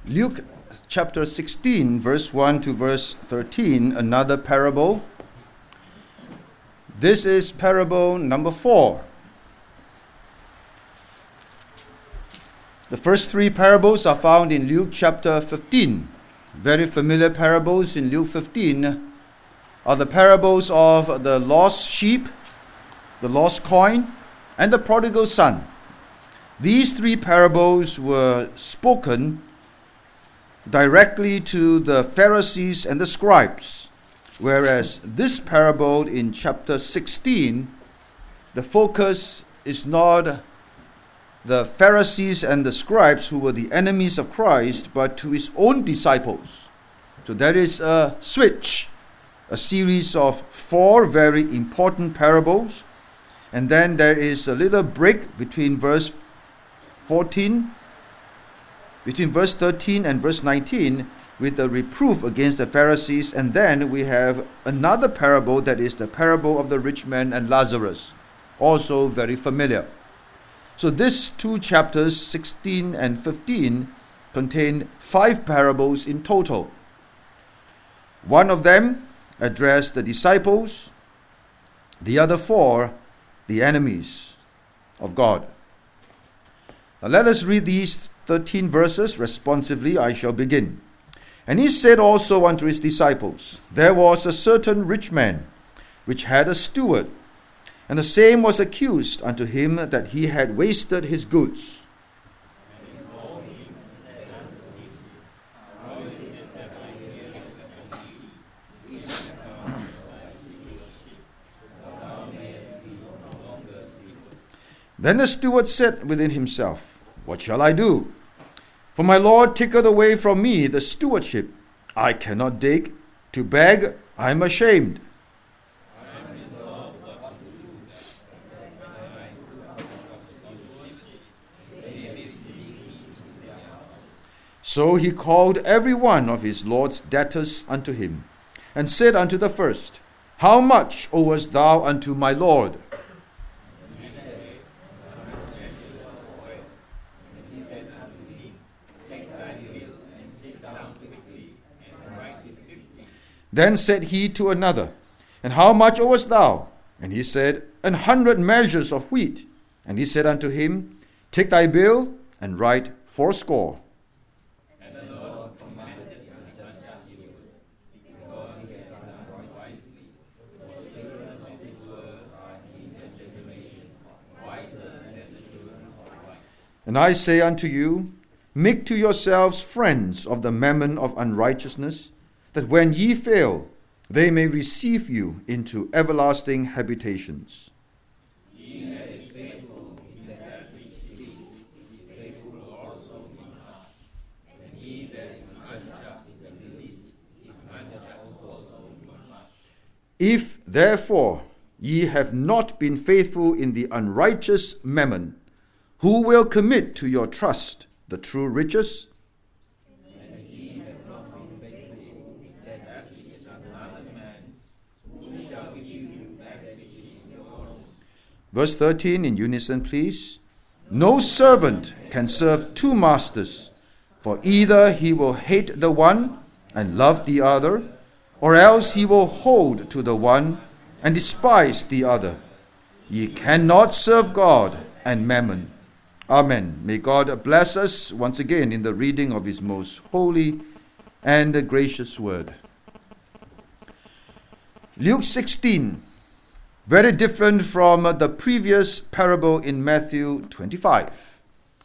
Luke chapter 16, verse 1 to verse 13, another parable. This is parable number 4. The first 3 parables are found in Luke chapter 15. Very familiar parables in Luke 15 are the parables of the lost sheep, the lost coin, and the prodigal son. These 3 parables were spoken directly to the Pharisees and the scribes, whereas this parable in chapter 16, the focus is not the Pharisees and the scribes who were the enemies of Christ, but to his own disciples. So there is a switch, a series of 4 very important parables, and then there is a little break between verse 13 and verse 19 with a reproof against the Pharisees, and then we have another parable that is the parable of the rich man and Lazarus, also very familiar. So these 2 chapters, 16 and 15, contain 5 parables in total. One of them addressed the disciples, the other 4, the enemies of God. Now let us read these 13 verses responsively. I shall begin. And he said also unto his disciples, There was a certain rich man, which had a steward, and the same was accused unto him that he had wasted his goods. Then the steward said within himself, What shall I do? For my Lord taketh away from me the stewardship. I cannot dig. To beg, I am ashamed. So he called every one of his Lord's debtors unto him, and said unto the first, How much owest thou unto my Lord? Then said he to another, And how much owest thou? And he said, 100 measures of wheat. And he said unto him, Take thy bill, and write 80. And the Lord commanded the unjust steward, because he had done wisely. For the children of this world are in their generation wiser than the children of light. And I say unto you, Make to yourselves friends of the mammon of unrighteousness, that when ye fail, they may receive you into everlasting habitations. He that is faithful in that which is least is faithful also in much, and he that is unjust in the least is unjust also in much. If therefore ye have not been faithful in the unrighteous mammon, who will commit to your trust the true riches? Verse 13 in unison, please. No servant can serve 2 masters, for either he will hate the one and love the other, or else he will hold to the one and despise the other. Ye cannot serve God and mammon. Amen. May God bless us once again in the reading of his most holy and gracious word. Luke 16. Very different from the previous parable in Matthew 25.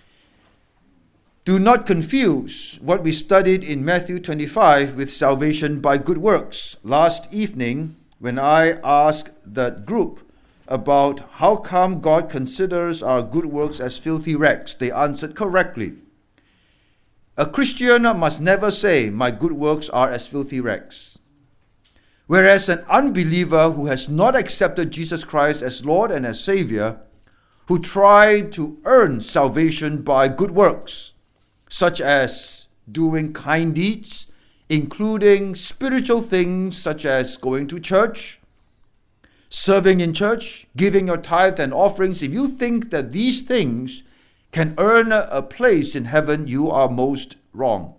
Do not confuse what we studied in Matthew 25 with salvation by good works. Last evening, when I asked that group about how come God considers our good works as filthy rags, they answered correctly. A Christian must never say, My good works are as filthy rags. Whereas an unbeliever who has not accepted Jesus Christ as Lord and as Savior, who tried to earn salvation by good works, such as doing kind deeds, including spiritual things such as going to church, serving in church, giving your tithe and offerings, if you think that these things can earn a place in heaven, you are most wrong.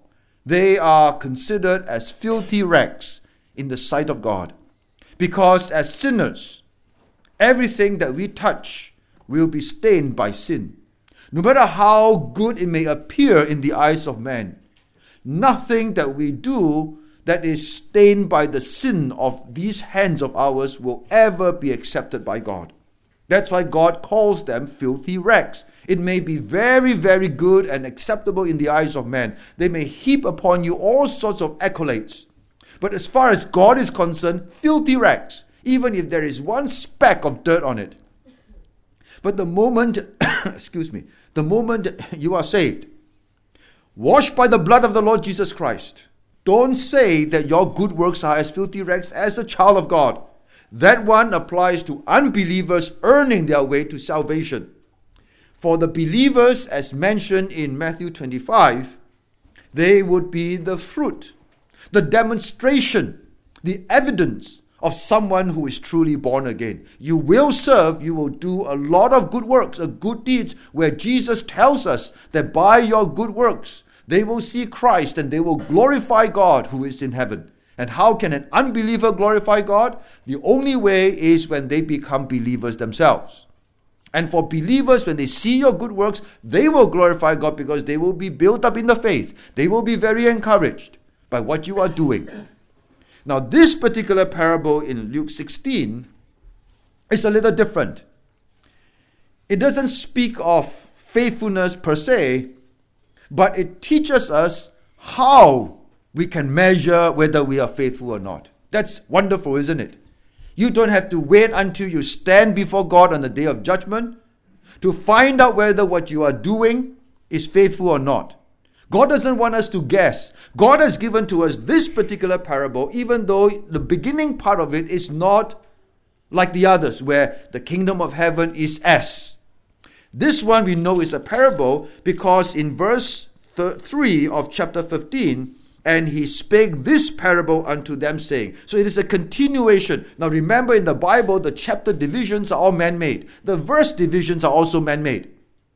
they are considered as filthy rags in the sight of God. Because as sinners, everything that we touch will be stained by sin. No matter how good it may appear in the eyes of man, nothing that we do that is stained by the sin of these hands of ours will ever be accepted by God. That's why God calls them filthy rags. It may be very, very good and acceptable in the eyes of man. They may heap upon you all sorts of accolades. But as far as God is concerned, filthy rags, even if there is one speck of dirt on it. But the moment, the moment you are saved, washed by the blood of the Lord Jesus Christ, don't say that your good works are as filthy rags as a child of God. That one applies to unbelievers earning their way to salvation. For the believers, as mentioned in Matthew 25, they would be the fruit, the demonstration, the evidence of someone who is truly born again. You will serve, you will do a lot of good works, good deeds, where Jesus tells us that by your good works, they will see Christ and they will glorify God who is in heaven. And how can an unbeliever glorify God? The only way is when they become believers themselves. And for believers, when they see your good works, they will glorify God because they will be built up in the faith. They will be very encouraged by what you are doing. Now, this particular parable in Luke 16 is a little different. It doesn't speak of faithfulness per se, but it teaches us how we can measure whether we are faithful or not. That's wonderful, isn't it? You don't have to wait until you stand before God on the day of judgment to find out whether what you are doing is faithful or not. God doesn't want us to guess. God has given to us this particular parable, even though the beginning part of it is not like the others, where the kingdom of heaven is as. This one we know is a parable because in verse 3 of chapter 15, and he spake this parable unto them, saying. So it is a continuation. Now remember, in the Bible, the chapter divisions are all man-made. The verse divisions are also man-made.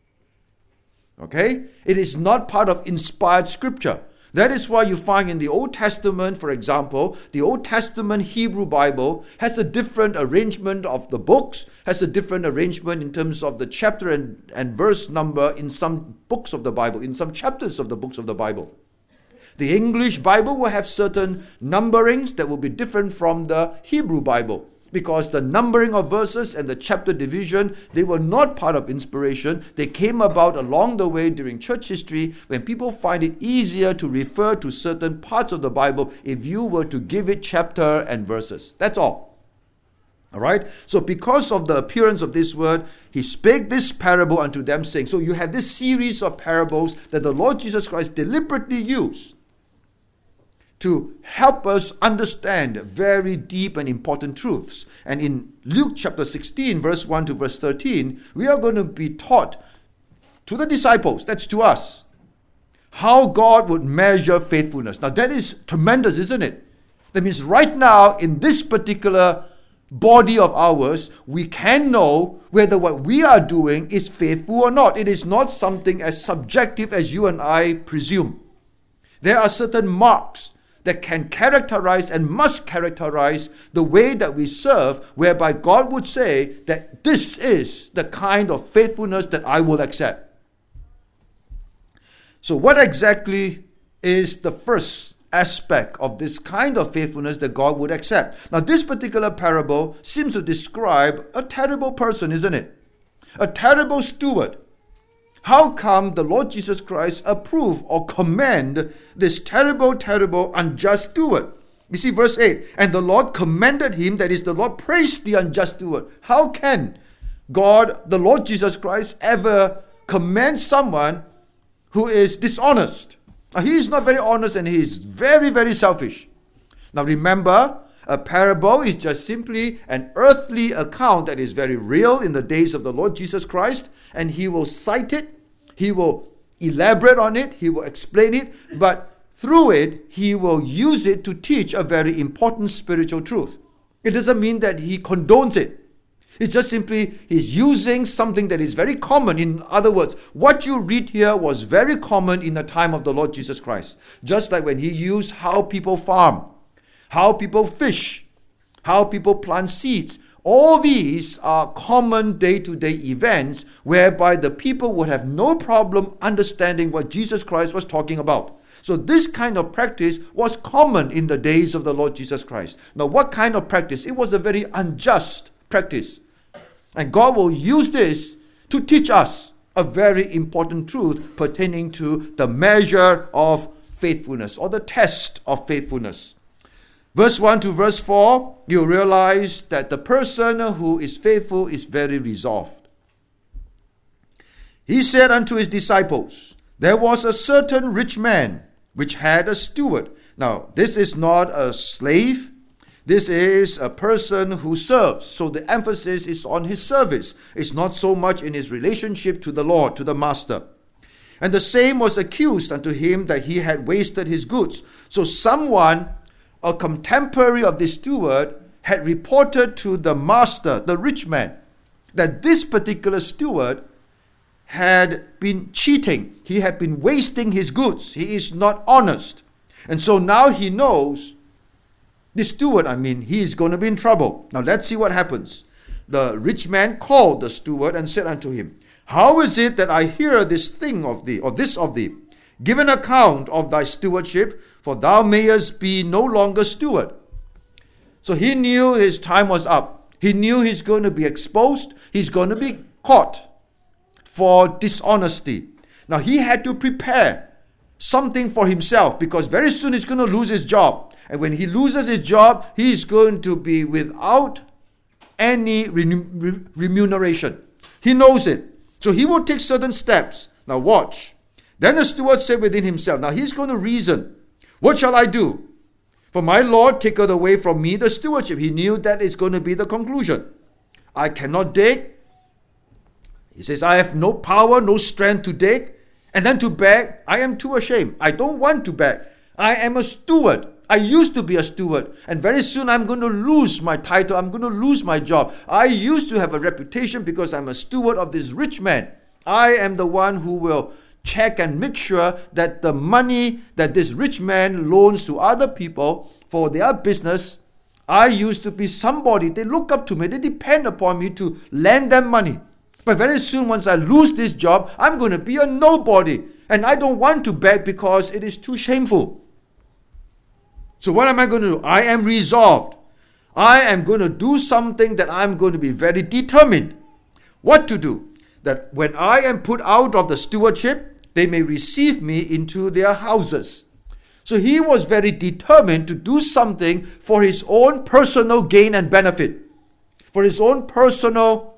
Okay? It is not part of inspired scripture. That is why you find in the Old Testament, for example, the Old Testament Hebrew Bible has a different arrangement of the books, has a different arrangement in terms of the chapter and verse number in some books of the Bible, in some chapters of the books of the Bible. The English Bible will have certain numberings that will be different from the Hebrew Bible, because the numbering of verses and the chapter division, they were not part of inspiration. They came about along the way during church history when people find it easier to refer to certain parts of the Bible if you were to give it chapter and verses. That's all. All right? So because of the appearance of this word, he spake this parable unto them, saying. So you have this series of parables that the Lord Jesus Christ deliberately used to help us understand very deep and important truths. And in Luke chapter 16, verse 1 to verse 13, we are going to be taught to the disciples, that's to us, how God would measure faithfulness. Now that is tremendous, isn't it? That means right now, in this particular body of ours, we can know whether what we are doing is faithful or not. It is not something as subjective as you and I presume. There are certain marks that can characterize and must characterize the way that we serve, whereby God would say that this is the kind of faithfulness that I will accept. So what exactly is the first aspect of this kind of faithfulness that God would accept? Now, this particular parable seems to describe a terrible person, isn't it? A terrible steward. How come the Lord Jesus Christ approve or commend this terrible, terrible, unjust steward? You see, verse 8, and the Lord commended him, that is, the Lord praised the unjust steward. How can God, the Lord Jesus Christ, ever commend someone who is dishonest? Now, he is not very honest and he is very, very selfish. Now remember, a parable is just simply an earthly account that is very real in the days of the Lord Jesus Christ, and he will cite it, he will elaborate on it, he will explain it, but through it, he will use it to teach a very important spiritual truth. It doesn't mean that he condones it. It's just simply he's using something that is very common. In other words, what you read here was very common in the time of the Lord Jesus Christ. Just like when he used how people farm, how people fish, how people plant seeds. All these are common day-to-day events whereby the people would have no problem understanding what Jesus Christ was talking about. So this kind of practice was common in the days of the Lord Jesus Christ. Now, what kind of practice? It was a very unjust practice. And God will use this to teach us a very important truth pertaining to the measure of faithfulness or the test of faithfulness. Verse 1 to verse 4, you realize that the person who is faithful is very resolved. He said unto his disciples, there was a certain rich man which had a steward. Now, this is not a slave. This is a person who serves. So the emphasis is on his service. It's not so much in his relationship to the Lord, to the master. And the same was accused unto him that he had wasted his goods. So someone, a contemporary of this steward, had reported to the master, the rich man, that this particular steward had been cheating. He had been wasting his goods. He is not honest. And so now he knows, the steward, he is going to be in trouble. Now let's see what happens. The rich man called the steward and said unto him, how is it that I hear this thing of thee, or this of thee? Give an account of thy stewardship, for thou mayest be no longer steward. So he knew his time was up. He knew he's going to be exposed. He's going to be caught for dishonesty. Now he had to prepare something for himself, because very soon he's going to lose his job. And when he loses his job, he's going to be without any remuneration. He knows it. So he will take certain steps. Now watch. Then the steward said within himself, now he's going to reason. What shall I do? For my Lord taketh away from me the stewardship. He knew that is going to be the conclusion. I cannot dig. He says, I have no power, no strength to dig. And then to beg, I am too ashamed. I don't want to beg. I am a steward. I used to be a steward. And very soon I'm going to lose my title. I'm going to lose my job. I used to have a reputation because I'm a steward of this rich man. I am the one who will check and make sure that the money that this rich man loans to other people for their business, I used to be somebody. They look up to me. They depend upon me to lend them money. But very soon, once I lose this job, I'm going to be a nobody. And I don't want to beg because it is too shameful. So what am I going to do? I am resolved. I am going to do something that I'm going to be very determined. What to do? That when I am put out of the stewardship, they may receive me into their houses. So he was very determined to do something for his own personal gain and benefit. For his own personal,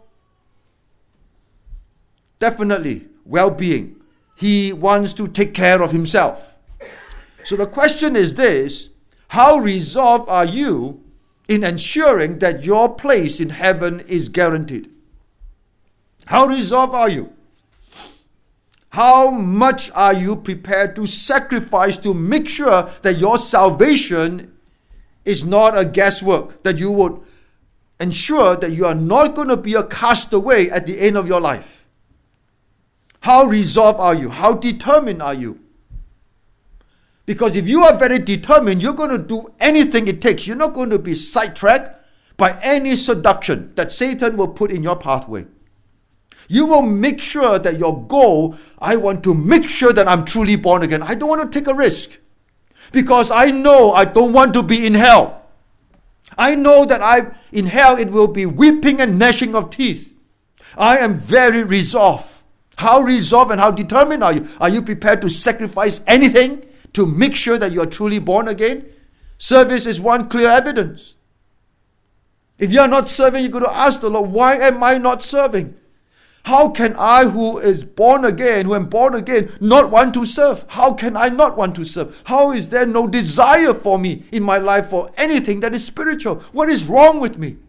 definitely, well-being. He wants to take care of himself. So the question is this: how resolved are you in ensuring that your place in heaven is guaranteed? How resolved are you? How much are you prepared to sacrifice to make sure that your salvation is not a guesswork, that you would ensure that you are not going to be a castaway at the end of your life? How resolved are you? How determined are you? Because if you are very determined, you're going to do anything it takes. You're not going to be sidetracked by any seduction that Satan will put in your pathway. You will make sure that your goal, I want to make sure that I'm truly born again. I don't want to take a risk. Because I know I don't want to be in hell. I know that in hell it will be weeping and gnashing of teeth. I am very resolved. How resolved and how determined are you? Are you prepared to sacrifice anything to make sure that you are truly born again? Service is one clear evidence. If you are not serving, you're going to ask the Lord, why am I not serving? How can I, who am born again, not want to serve? How can I not want to serve? How is there no desire for me in my life for anything that is spiritual? What is wrong with me?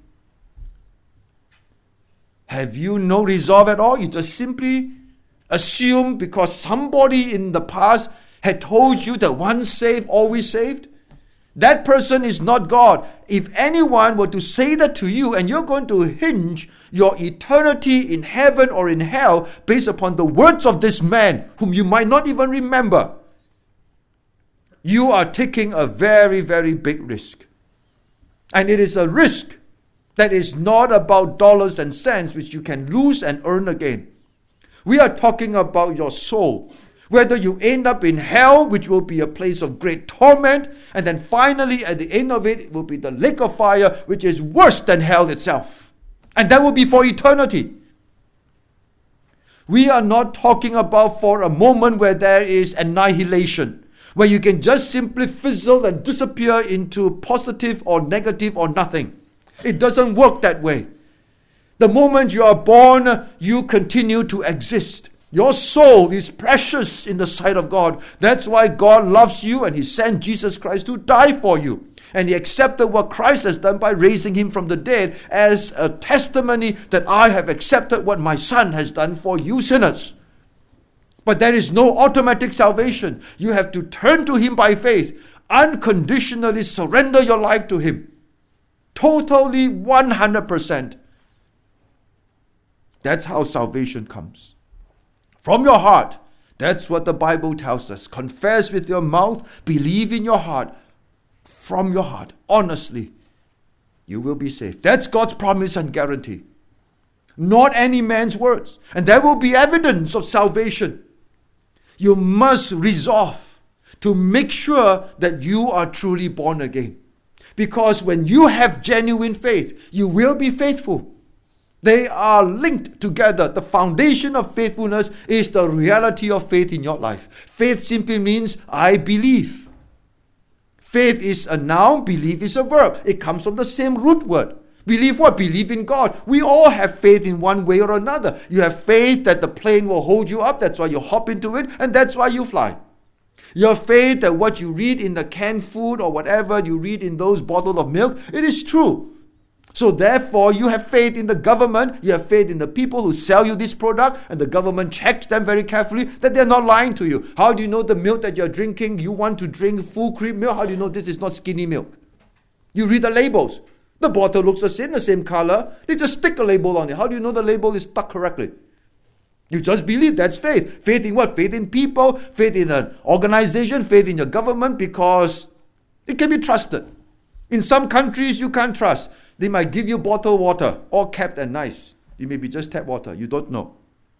Have you no resolve at all? You just simply assume because somebody in the past had told you that once saved, always saved? That person is not God. If anyone were to say that to you, and you're going to hinge your eternity in heaven or in hell based upon the words of this man, whom you might not even remember, you are taking a very, very big risk. And it is a risk that is not about dollars and cents, which you can lose and earn again. We are talking about your soul. Whether you end up in hell, which will be a place of great torment, and then finally at the end of it will be the lake of fire, which is worse than hell itself. And that will be for eternity. We are not talking about for a moment where there is annihilation, where you can just simply fizzle and disappear into positive or negative or nothing. It doesn't work that way. The moment you are born, you continue to exist. Your soul is precious in the sight of God. That's why God loves you, and He sent Jesus Christ to die for you. And He accepted what Christ has done by raising Him from the dead as a testimony that I have accepted what my Son has done for you sinners. But there is no automatic salvation. You have to turn to Him by faith, unconditionally surrender your life to Him. Totally 100%. That's how salvation comes. From your heart. That's what the Bible tells us. Confess with your mouth, believe in your heart. From your heart, honestly, you will be saved. That's God's promise and guarantee. Not any man's words. And there will be evidence of salvation. You must resolve to make sure that you are truly born again. Because when you have genuine faith, you will be faithful. They are linked together. The foundation of faithfulness is the reality of faith in your life. Faith simply means I believe. Faith is a noun, belief is a verb. It comes from the same root word. Believe what? Believe in God. We all have faith in one way or another. You have faith that the plane will hold you up. That's why you hop into it, and that's why you fly. You have faith that what you read in the canned food or whatever you read in those bottles of milk, it is true. So therefore, you have faith in the government, you have faith in the people who sell you this product, and the government checks them very carefully that they're not lying to you. How do you know the milk that you're drinking, you want to drink full cream milk? How do you know this is not skinny milk? You read the labels. The bottle looks the same color. They just stick a label on it. How do you know the label is stuck correctly? You just believe. That's faith. Faith in what? Faith in people, faith in an organization, faith in your government, because it can be trusted. In some countries, you can't trust. They might give you bottled water, all capped and nice. It may be just tap water. You don't know.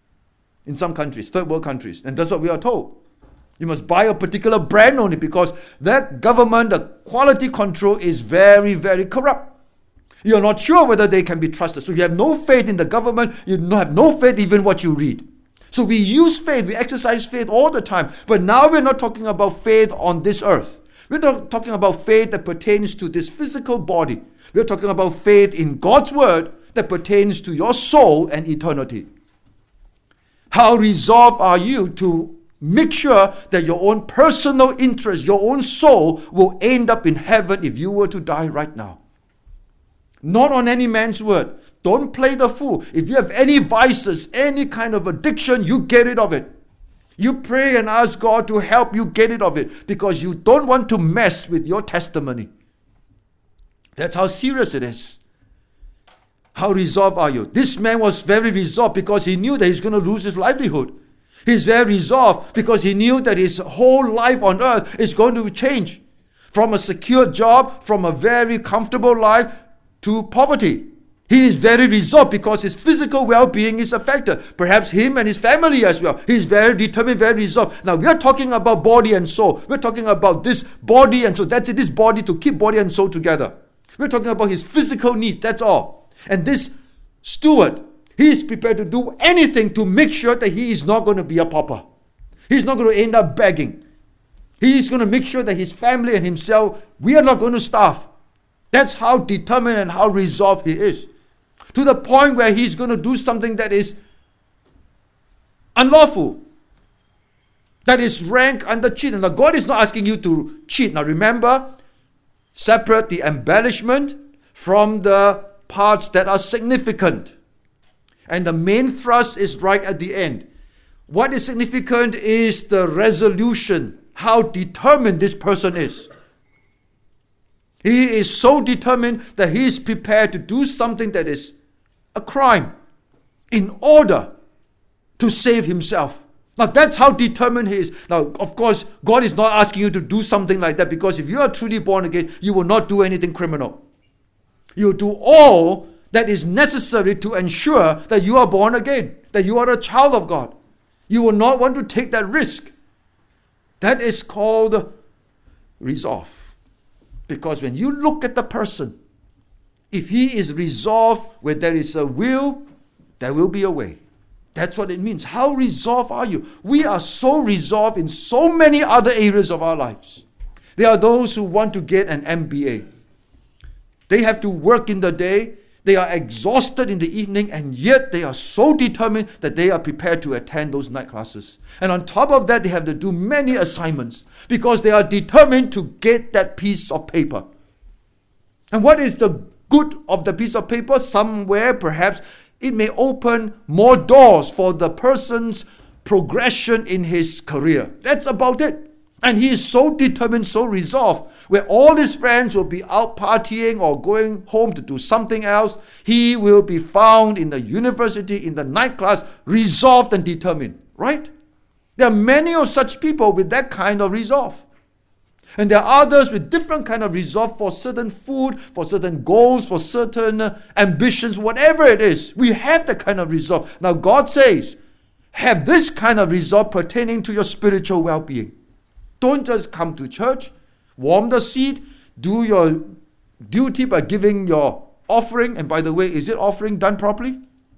In some countries, third world countries. And that's what we are told. You must buy a particular brand only because that government, the quality control is very, very corrupt. You're not sure whether they can be trusted. So you have no faith in the government. You have no faith even what you read. So we use faith. We exercise faith all the time. But now we're not talking about faith on this earth. We're not talking about faith that pertains to this physical body. We're talking about faith in God's word that pertains to your soul and eternity. How resolved are you to make sure that your own personal interest, your own soul will end up in heaven if you were to die right now? Not on any man's word. Don't play the fool. If you have any vices, any kind of addiction, you get rid of it. You pray and ask God to help you get rid of it because you don't want to mess with your testimony. That's how serious it is. How resolved are you? This man was very resolved because he knew that he's going to lose his livelihood. He's very resolved because he knew that his whole life on earth is going to change. From a secure job, from a very comfortable life to poverty. He is very resolved because his physical well-being is affected. Perhaps him and his family as well. He is very determined, very resolved. Now we are talking about body and soul. We're talking about this body and soul. That's it, this body, to keep body and soul together. We're talking about his physical needs, that's all. And this steward, he is prepared to do anything to make sure that he is not going to be a pauper. He's not going to end up begging. He is going to make sure that his family and himself, we are not going to starve. That's how determined and how resolved he is. To the point where he's going to do something that is unlawful. That is rank under cheat. Now God is not asking you to cheat. Now remember, separate the embellishment from the parts that are significant. And the main thrust is right at the end. What is significant is the resolution, how determined this person is. He is so determined that he is prepared to do something that is a crime in order to save himself. Now that's how determined he is. Now, of course, God is not asking you to do something like that, because if you are truly born again, you will not do anything criminal. You will do all that is necessary to ensure that you are born again, that you are a child of God. You will not want to take that risk. That is called resolve. Because when you look at the person, if he is resolved, where there is a will, there will be a way. That's what it means. How resolved are you? We are so resolved in so many other areas of our lives. There are those who want to get an MBA. They have to work in the day. They are exhausted in the evening, and yet they are so determined that they are prepared to attend those night classes. And on top of that, they have to do many assignments because they are determined to get that piece of paper. And what is the good of the piece of paper? Somewhere, perhaps, it may open more doors for the person's progression in his career. That's about it. And he is so determined, so resolved, where all his friends will be out partying or going home to do something else. He will be found in the university, in the night class, resolved and determined. Right? There are many of such people with that kind of resolve. And there are others with different kind of resolve for certain food, for certain goals, for certain ambitions, whatever it is. We have that kind of resolve. Now God says, have this kind of resolve pertaining to your spiritual well-being. Don't just come to church, warm the seat, do your duty by giving your offering. And by the way, is it offering done properly?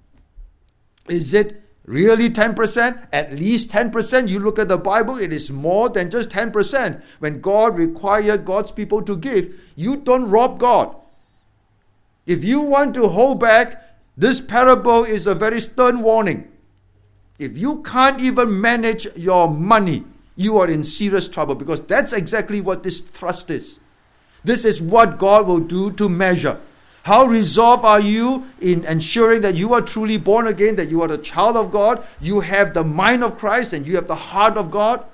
Is it really 10%? At least 10%. You look at the Bible, it is more than just 10%. When God required God's people to give, you don't rob God. If you want to hold back, this parable is a very stern warning. If you can't even manage your money, you are in serious trouble, because that's exactly what this thrust is. This is what God will do to measure. How resolved are you in ensuring that you are truly born again, that you are a child of God, you have the mind of Christ, and you have the heart of God?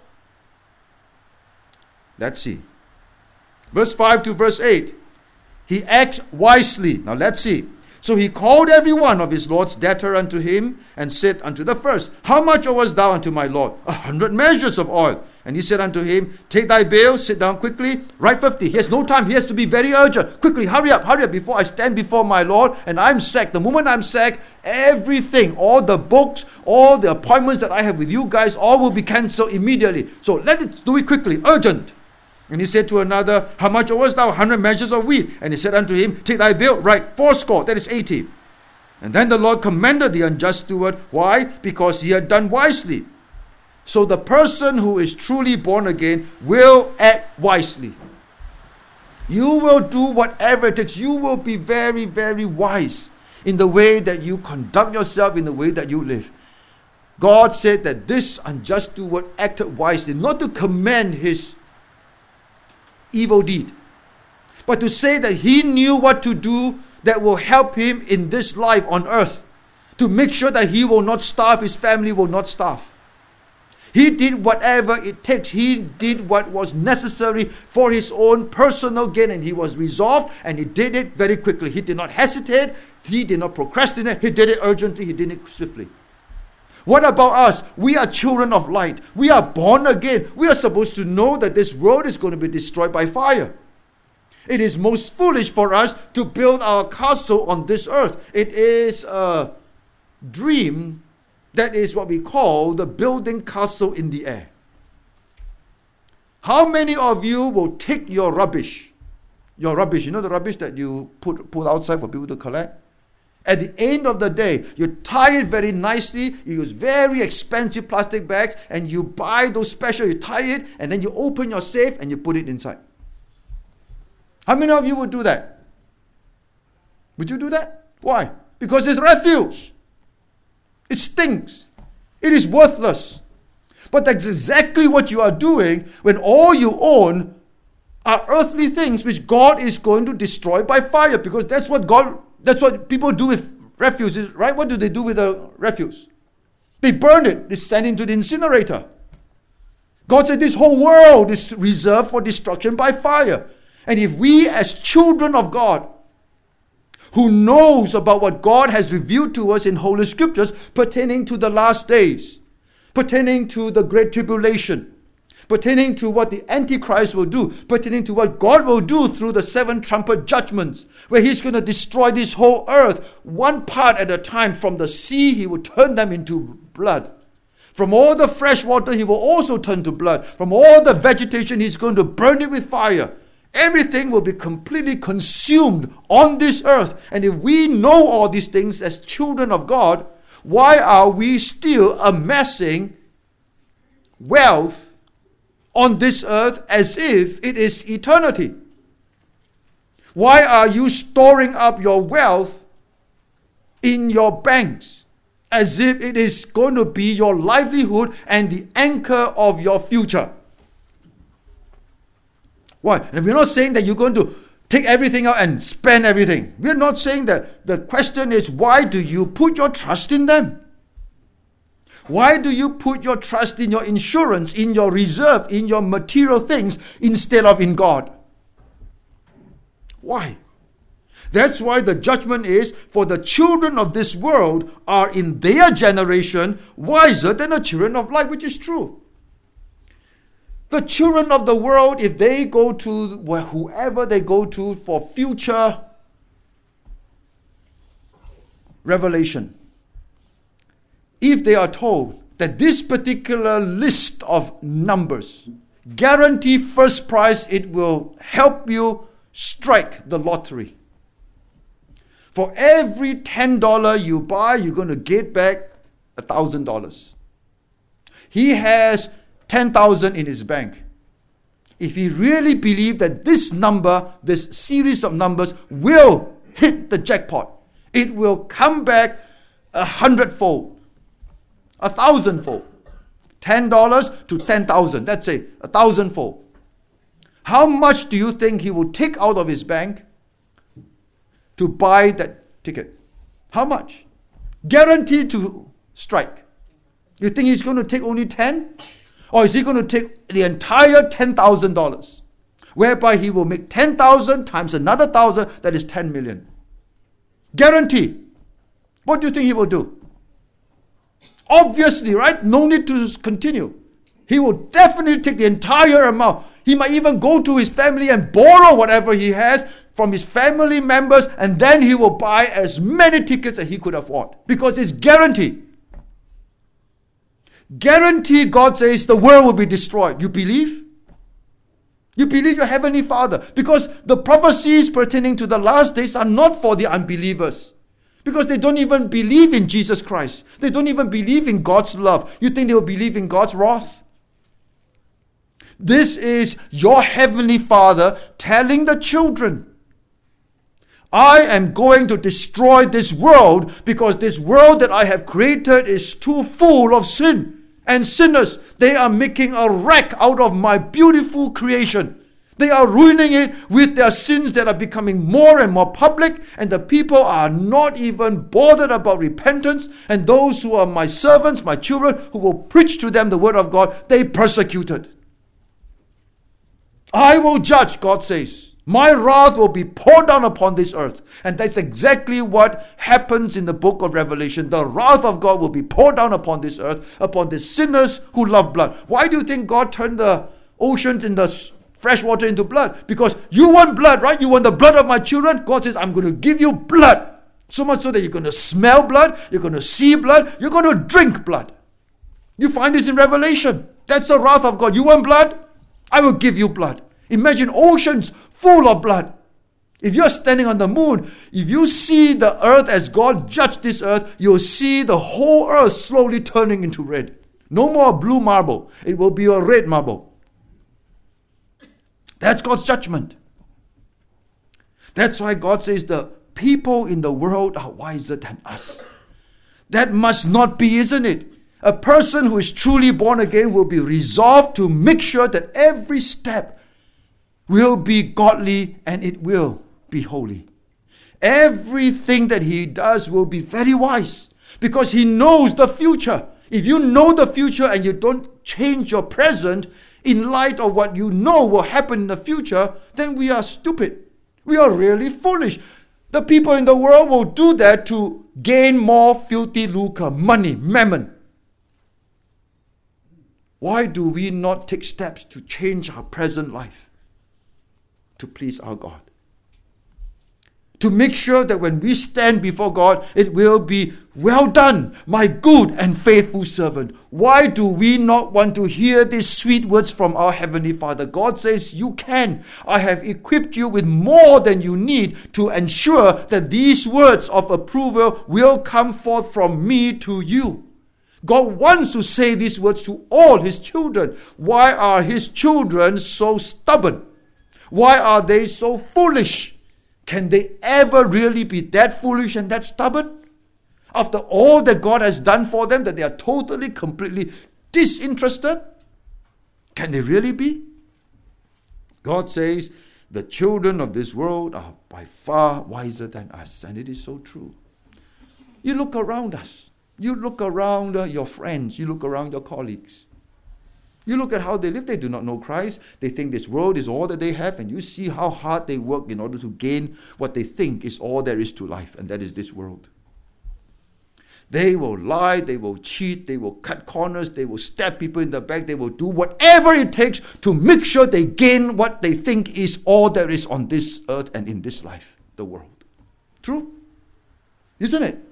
Let's see. Verse 5 to verse 8. He acts wisely. Now let's see. So he called every one of his Lord's debtor unto him, and said unto the first, How much owest thou unto my Lord? 100 measures of oil. And he said unto him, Take thy bill, sit down quickly, write 50. He has no time. He has to be very urgent. Quickly, hurry up, before I stand before my Lord and I'm sacked. The moment I'm sacked, everything, all the books, all the appointments that I have with you guys, all will be cancelled immediately. So let it do it quickly, urgent. And he said to another, How much owest thou? 100 measures of wheat. And he said unto him, Take thy bill, write 80, that is 80. And then the Lord commended the unjust steward. Why? Because he had done wisely. So the person who is truly born again will act wisely. You will do whatever it takes. You will be very, very wise in the way that you conduct yourself, in the way that you live. God said that this unjust steward acted wisely, not to commend his evil deed, but to say that he knew what to do that will help him in this life on earth, to make sure that he will not starve, his family will not starve. He did whatever it takes. He did what was necessary for his own personal gain, and he was resolved, and he did it very quickly. He did not hesitate. He did not procrastinate. He did it urgently. He did it swiftly. What about us? We are children of light. We are born again. We are supposed to know that this world is going to be destroyed by fire. It is most foolish for us to build our castle on this earth. It is a dream. That is what we call the building castle in the air. How many of you will take your rubbish? Your rubbish, you know the rubbish that you put outside for people to collect? At the end of the day, you tie it very nicely, you use very expensive plastic bags, and you buy those special, you tie it, and then you open your safe and you put it inside. How many of you would do that? Would you do that? Why? Because it's refuse. It stinks. It is worthless. But that's exactly what you are doing when all you own are earthly things which God is going to destroy by fire, because that's what people do with refuse, right? What do they do with the refuse? They burn it. They send it into the incinerator. God said this whole world is reserved for destruction by fire. And if we as children of God, who knows about what God has revealed to us in Holy Scriptures pertaining to the last days, pertaining to the Great Tribulation, pertaining to what the Antichrist will do, pertaining to what God will do through the 7 trumpet judgments, where He's going to destroy this whole earth, one part at a time. From the sea, He will turn them into blood. From all the fresh water, He will also turn to blood. From all the vegetation, He's going to burn it with fire. Everything will be completely consumed on this earth. And if we know all these things as children of God, why are we still amassing wealth on this earth as if it is eternity? Why are you storing up your wealth in your banks as if it is going to be your livelihood and the anchor of your future? Why? And we're not saying that you're going to take everything out and spend everything. We're not saying that. The question is, why do you put your trust in them? Why do you put your trust in your insurance, in your reserve, in your material things instead of in God? Why? That's why the judgment is, for the children of this world are in their generation wiser than the children of light, which is true. The children of the world, if they go to whoever they go to for future revelation, if they are told that this particular list of numbers guarantee first prize, it will help you strike the lottery. For every $10 you buy, you're going to get back $1,000. He has 10,000 in his bank. If he really believed that this number, this series of numbers will hit the jackpot, it will come back 100-fold, 1,000-fold. $10 to 10,000, that's it, 1,000-fold. How much do you think he will take out of his bank to buy that ticket? How much? Guaranteed to strike. You think he's going to take only 10? Or is he going to take the entire $10,000? Whereby he will make 10,000 times another 1,000, that is 10 million. Guarantee. What do you think he will do? Obviously, right? No need to continue. He will definitely take the entire amount. He might even go to his family and borrow whatever he has from his family members, and then he will buy as many tickets as he could afford. Because it's guaranteed. Guarantee, God says, the world will be destroyed. You believe? You believe your Heavenly Father. Because the prophecies pertaining to the last days are not for the unbelievers. Because they don't even believe in Jesus Christ. They don't even believe in God's love. You think they will believe in God's wrath? This is your Heavenly Father telling the children, I am going to destroy this world because this world that I have created is too full of sin and sinners. They are making a wreck out of my beautiful creation. They are ruining it with their sins that are becoming more and more public, and the people are not even bothered about repentance. And those who are my servants, my children, who will preach to them the word of God, they persecuted. I will judge, God says. My wrath will be poured down upon this earth. And that's exactly what happens in the book of Revelation. The wrath of God will be poured down upon this earth, upon the sinners who love blood. Why do you think God turned the oceans and the fresh water into blood? Because you want blood, right? You want the blood of my children? God says, I'm going to give you blood. So much so that you're going to smell blood, you're going to see blood, you're going to drink blood. You find this in Revelation. That's the wrath of God. You want blood? I will give you blood. Imagine oceans full of blood. If you're standing on the moon, if you see the earth as God judged this earth, you'll see the whole earth slowly turning into red. No more blue marble. It will be a red marble. That's God's judgment. That's why God says the people in the world are wiser than us. That must not be, isn't it? A person who is truly born again will be resolved to make sure that every step will be godly and it will be holy. Everything that he does will be very wise because he knows the future. If you know the future and you don't change your present, in light of what you know will happen in the future, then we are stupid. We are really foolish. The people in the world will do that to gain more filthy lucre, money, mammon. Why do we not take steps to change our present life to please our God? To make sure that when we stand before God, it will be, well done, my good and faithful servant. Why do we not want to hear these sweet words from our Heavenly Father? God says, you can. I have equipped you with more than you need to ensure that these words of approval will come forth from me to you. God wants to say these words to all His children. Why are His children so stubborn? Why are they so foolish? Can they ever really be that foolish and that stubborn? After all that God has done for them, that they are totally, completely disinterested? Can they really be? God says, the children of this world are by far wiser than us. And it is so true. You look around us. You look around your friends. You look around your colleagues. You look at how they live. They do not know Christ. They think this world is all that they have. And you see how hard they work in order to gain what they think is all there is to life. And that is this world. They will lie. They will cheat. They will cut corners. They will stab people in the back. They will do whatever it takes to make sure they gain what they think is all there is on this earth and in this life, the world. True? Isn't it?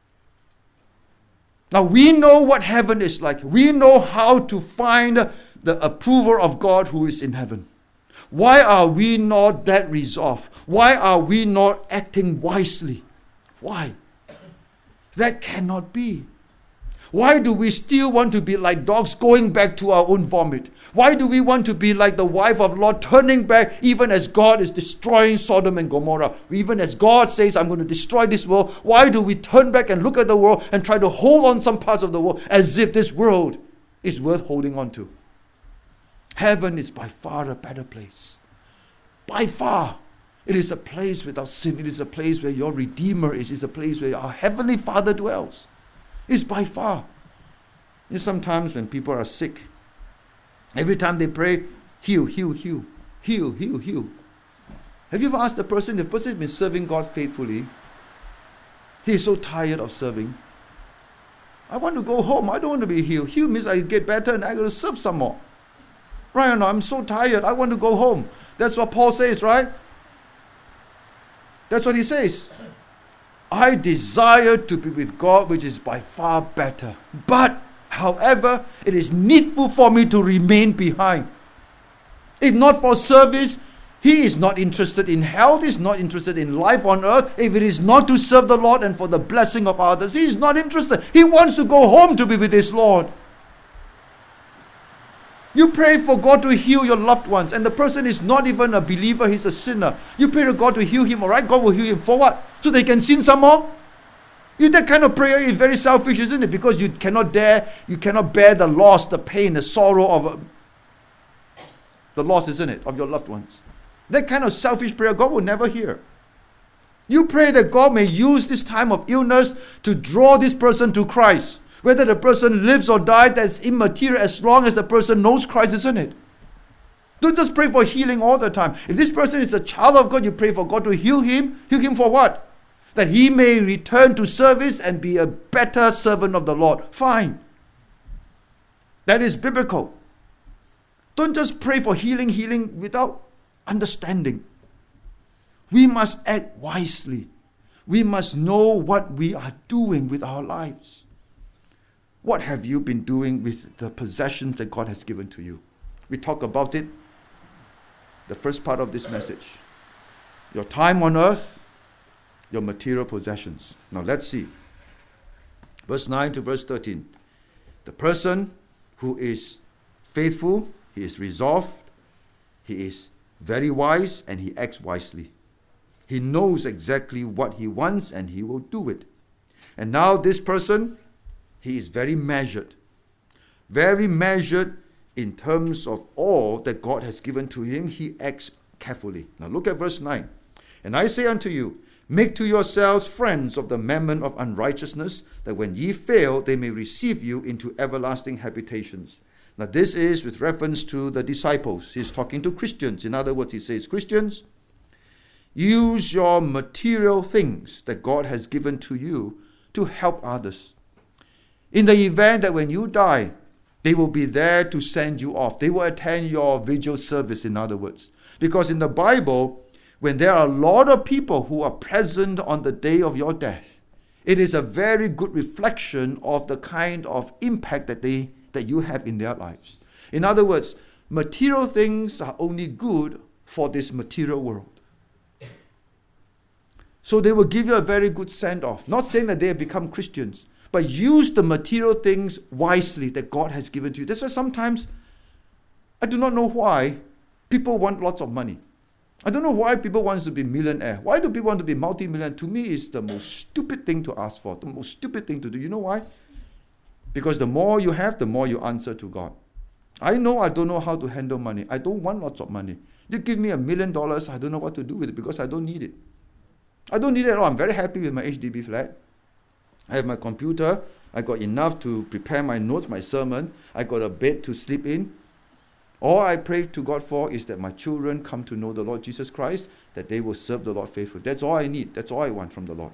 Now we know what heaven is like. We know how to find the approval of God who is in heaven. Why are we not that resolved? Why are we not acting wisely? Why? That cannot be. Why do we still want to be like dogs going back to our own vomit? Why do we want to be like the wife of Lot turning back even as God is destroying Sodom and Gomorrah? Even as God says, I'm going to destroy this world. Why do we turn back and look at the world and try to hold on some parts of the world as if this world is worth holding on to? Heaven is by far a better place. By far. It is a place without sin. It is a place where your Redeemer is. It is a place where our Heavenly Father dwells. It's by far. You know, sometimes when people are sick, every time they pray, heal, heal, heal, heal, heal, heal. Have you ever asked the person, if the person has been serving God faithfully, he is so tired of serving. I want to go home. I don't want to be healed. Healed means I get better and I got to serve some more. Right or not? I'm so tired. I want to go home. That's what Paul says, right? That's what he says. I desire to be with God, which is by far better. But, however, it is needful for me to remain behind. If not for service, he is not interested in health, he is not interested in life on earth. If it is not to serve the Lord and for the blessing of others, he is not interested. He wants to go home to be with his Lord. You pray for God to heal your loved ones, and the person is not even a believer, he's a sinner. You pray to God to heal him, alright? God will heal him for what? So they can sin some more? That kind of prayer is very selfish, isn't it? Because you cannot bear the loss, the pain, the sorrow of the loss, isn't it, of your loved ones. That kind of selfish prayer God will never hear. You pray that God may use this time of illness to draw this person to Christ. Whether the person lives or dies, that's immaterial as long as the person knows Christ, isn't it? Don't just pray for healing all the time. If this person is a child of God, you pray for God to heal him. Heal him for what? That he may return to service and be a better servant of the Lord. Fine. That is biblical. Don't just pray for healing without understanding. We must act wisely. We must know what we are doing with our lives. What have you been doing with the possessions that God has given to you? We talk about it, the first part of this message. Your time on earth, your material possessions. Now let's see. Verse 9 to verse 13. The person who is faithful, he is resolved, he is very wise, and he acts wisely. He knows exactly what he wants and he will do it. And now this person, he is very measured in terms of all that God has given to him. He acts carefully. Now look at verse 9. And I say unto you, make to yourselves friends of the mammon of unrighteousness, that when ye fail, they may receive you into everlasting habitations. Now this is with reference to the disciples. He's talking to Christians. In other words, he says, Christians, use your material things that God has given to you to help others. In the event that when you die, they will be there to send you off. They will attend your vigil service, in other words. Because in the Bible, when there are a lot of people who are present on the day of your death, it is a very good reflection of the kind of impact that you have in their lives. In other words, material things are only good for this material world. So they will give you a very good send-off. Not saying that they have become Christians, but use the material things wisely that God has given to you. That's why sometimes, I do not know why, people want lots of money. I don't know why people want to be millionaire. Why do people want to be multi-millionaire? To me, it's the most stupid thing to ask for, the most stupid thing to do. You know why? Because the more you have, the more you answer to God. I know I don't know how to handle money. I don't want lots of money. You give me $1 million, I don't know what to do with it because I don't need it. I don't need it at all. I'm very happy with my HDB flat. I have my computer. I got enough to prepare my notes, my sermon. I got a bed to sleep in. All I pray to God for is that my children come to know the Lord Jesus Christ, that they will serve the Lord faithfully. That's all I need. That's all I want from the Lord.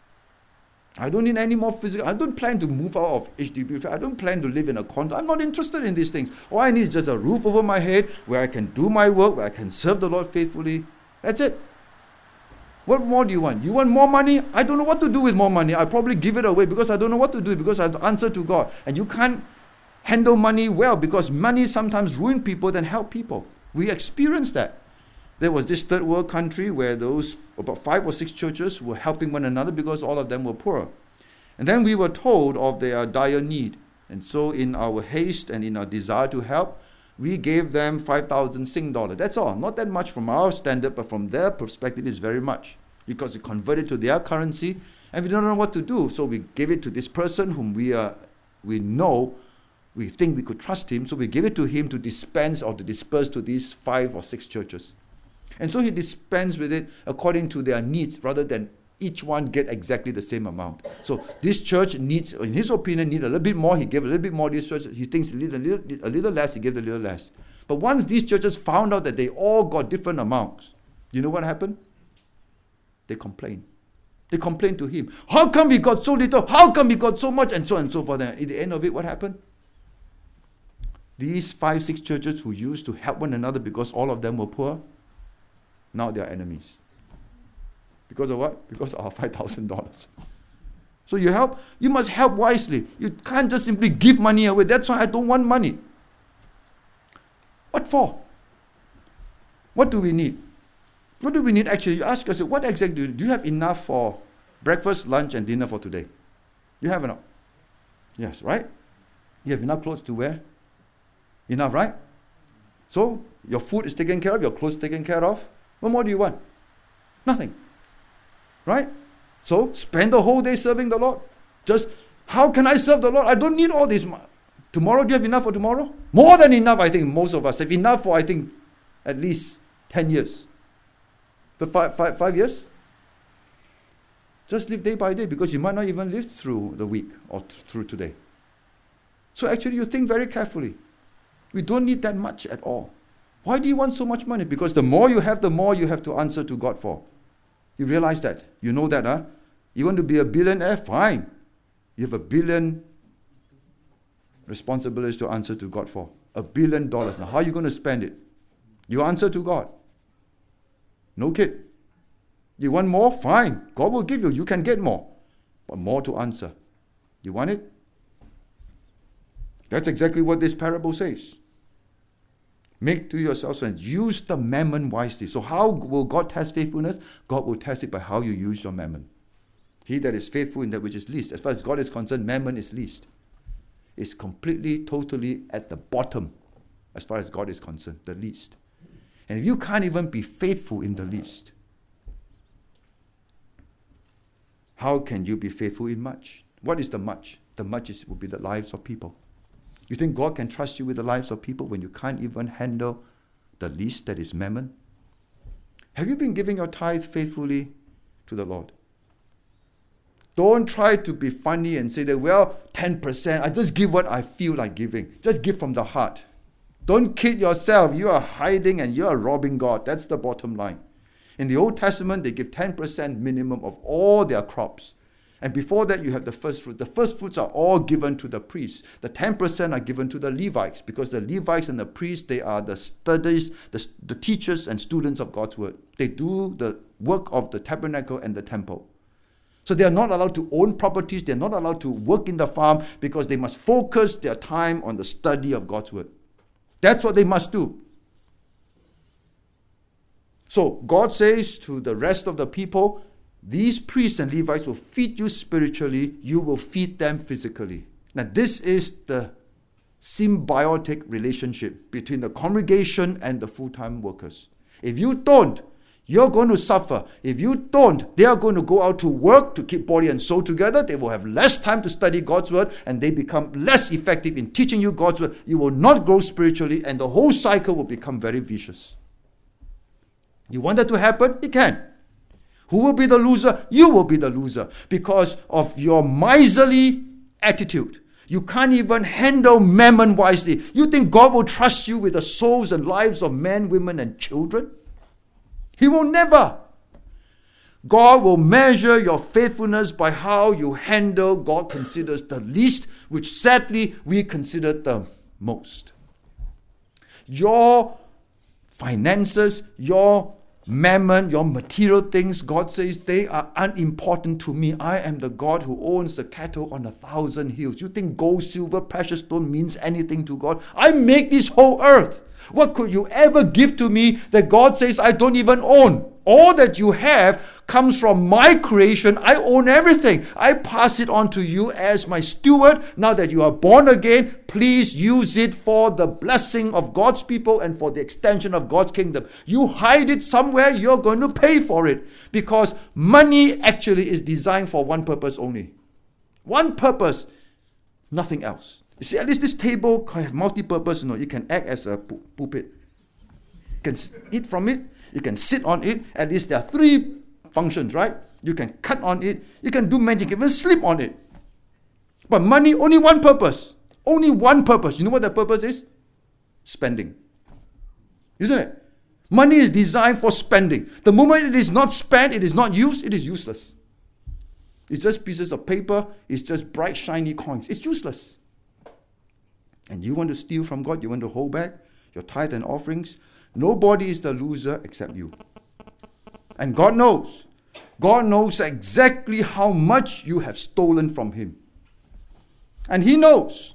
I don't need any more physical. I don't plan to move out of HDB. I don't plan to live in a condo. I'm not interested in these things. All I need is just a roof over my head where I can do my work, where I can serve the Lord faithfully. That's it. What more do you want? You want more money? I don't know what to do with more money. I'll probably give it away because I don't know what to do because I have to answer to God. And you can't handle money well because money sometimes ruins people than help people. We experienced that. There was this third world country where those about 5 or 6 churches were helping one another because all of them were poor. And then we were told of their dire need. And so in our haste and in our desire to help, we gave them 5,000 Sing dollar. That's all. Not that much from our standard, but from their perspective, it's very much. Because we converted to their currency and we don't know what to do. So we gave it to this person whom we know, we think we could trust him. So we gave it to him to dispense or to disperse to these 5 or 6 churches. And so he dispensed with it according to their needs rather than each one get exactly the same amount. So this church needs, in his opinion, need a little bit more. He gave a little bit more. This church, he thinks a little less. He gave a little less. But once these churches found out that they all got different amounts, you know what happened? They complained. They complained to him. How come he got so little? How come he got so much? And so forth. And at the end of it, what happened? These 5, 6 churches who used to help one another because all of them were poor, now they are enemies. Because of what? Because of $5,000. So you must help wisely. You can't just simply give money away. That's why I don't want money. What for? What do we need? What do we need actually? You ask yourself, what exactly do you have enough for breakfast, lunch, and dinner for today? You have enough? Yes, right? You have enough clothes to wear? Enough, right? So, your food is taken care of, your clothes taken care of. What more do you want? Nothing. Right? So, spend the whole day serving the Lord. Just, how can I serve the Lord? I don't need all this. Tomorrow, do you have enough for tomorrow? More than enough, I think, most of us have enough for, I think, at least 10 years. But 5 years? Just live day by day because you might not even live through the week or through today. So actually, you think very carefully. We don't need that much at all. Why do you want so much money? Because the more you have, the more you have to answer to God for. You realize that? You know that, huh? You want to be a billionaire? Fine. You have $1 billion responsibilities to answer to God for. $1 billion. Now, how are you going to spend it? You answer to God. No kid. You want more? Fine. God will give you. You can get more. But more to answer. You want it? That's exactly what this parable says. Make to yourselves friends. Use the mammon wisely. So how will God test faithfulness? God will test it by how you use your mammon. He that is faithful in that which is least. As far as God is concerned, mammon is least. It's completely, totally at the bottom as far as God is concerned, the least. And if you can't even be faithful in the least, how can you be faithful in much? What is the much? The much will be the lives of people. You think God can trust you with the lives of people when you can't even handle the least that is mammon? Have you been giving your tithe faithfully to the Lord? Don't try to be funny and say that, well, 10%, I just give what I feel like giving. Just give from the heart. Don't kid yourself. You are hiding and you are robbing God. That's the bottom line. In the Old Testament, they give 10% minimum of all their crops. And before that, you have the first fruit. The first fruits are all given to the priests. The 10% are given to the Levites, because the Levites and the priests, they are the studies, the teachers and students of God's word. They do the work of the tabernacle and the temple. So they are not allowed to own properties. They are not allowed to work in the farm, because they must focus their time on the study of God's word. That's what they must do. So God says to the rest of the people, these priests and Levites will feed you spiritually, you will feed them physically. Now this is the symbiotic relationship between the congregation and the full-time workers. If you don't, you're going to suffer. If you don't, they are going to go out to work to keep body and soul together. They will have less time to study God's word, and they become less effective in teaching you God's word. You will not grow spiritually, and the whole cycle will become very vicious. You want that to happen? It can. Who will be the loser? You will be the loser, because of your miserly attitude. You can't even handle mammon wisely. You think God will trust you with the souls and lives of men, women, and children? He will never. God will measure your faithfulness by how you handle God considers the least, which sadly we consider the most. Your finances, your mammon, your material things, God says they are unimportant to me. I am the God who owns the cattle on 1,000 hills. You think gold, silver, precious stone means anything to God? I make this whole earth. What could you ever give to me that God says I don't even own? All that you have comes from my creation. I own everything. I pass it on to you as my steward. Now that you are born again, please use it for the blessing of God's people and for the extension of God's kingdom. You hide it somewhere, you're going to pay for it. Because money actually is designed for one purpose only. One purpose, nothing else. You see, at least this table can have multi-purpose. You can act as a pulpit. You can eat from it. You can sit on it. At least there are 3 functions, right? You can cut on it. You can do magic. You can even sleep on it. But money, only one purpose. Only one purpose. You know what the purpose is? Spending. Isn't it? Money is designed for spending. The moment it is not spent, it is not used, it is useless. It's just pieces of paper. It's just bright, shiny coins. It's useless. And you want to steal from God? You want to hold back your tithe and offerings? Nobody is the loser except you. And God knows. God knows exactly how much you have stolen from Him. And He knows.